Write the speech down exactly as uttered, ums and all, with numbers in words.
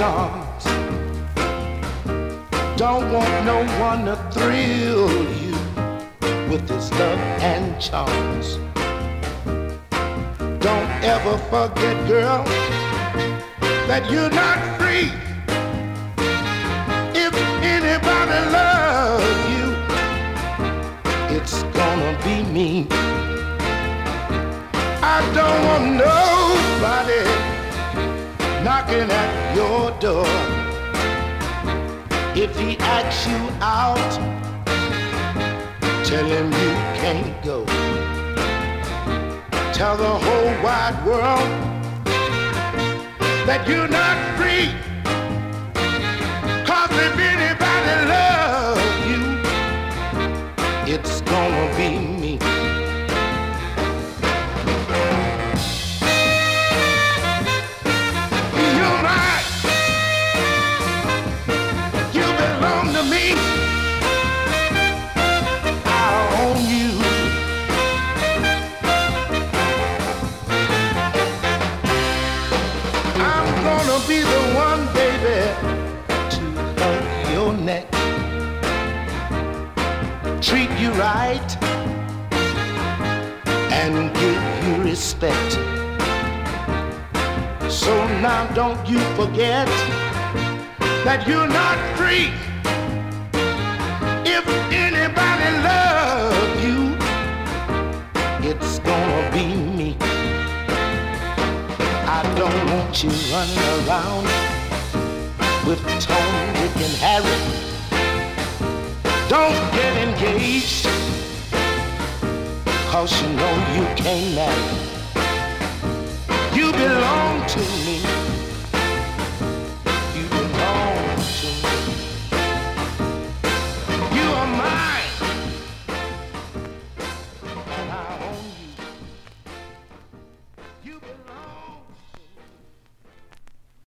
arms. Don't want no one to thrill you with his love and charms. Don't ever forget, girl, that you're not free. If anybody loves you, it's gonna be me. I don't want nobody knocking at your door. If he asks you out, tell him you can't go. Tell the whole wide world that you're not free. 'Cause if anybody loves you, it's gonna be me. You're mine. You belong to me. I own you. I'm gonna be the one, baby, to hug your neck, treat you right, and give you respect. So now don't you forget that you're not free. If anybody loves you, it's gonna be me. I don't want you running around with Tom, Dick, and Harry. Don't get engaged, 'cause you know you can't marry. You belong